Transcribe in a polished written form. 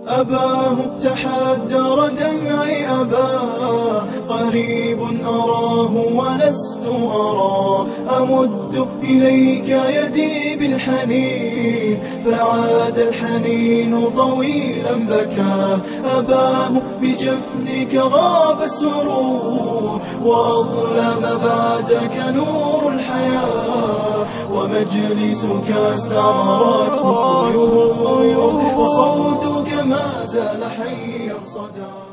أباه تحدر دمعي أباه، قريب أراه ولست أرى، أمد إليك يدي بالحنين، فعاد الحنين طويلا بكى. أباه بجفنك غاب السرور، وأظلم بعدك نور الحياة، ومجلسك استعمرته الطيور، وصوتك ما زال حيا صدى.